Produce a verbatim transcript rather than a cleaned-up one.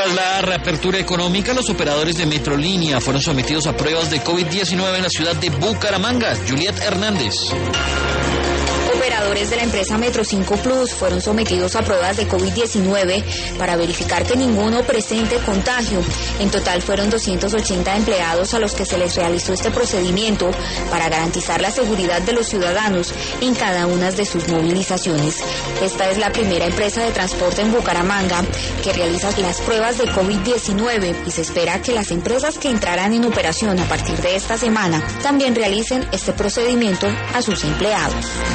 Tras la reapertura económica, los operadores de Metrolínea fueron sometidos a pruebas de COVID diecinueve en la ciudad de Bucaramanga. Juliet Hernández. Operadores de la empresa Metro cinco Plus fueron sometidos a pruebas de COVID diecinueve para verificar que ninguno presente contagio. En total fueron doscientos ochenta empleados a los que se les realizó este procedimiento para garantizar la seguridad de los ciudadanos en cada una de sus movilizaciones. Esta es la primera empresa de transporte en Bucaramanga que realiza las pruebas de COVID diecinueve y se espera que las empresas que entrarán en operación a partir de esta semana también realicen este procedimiento a sus empleados.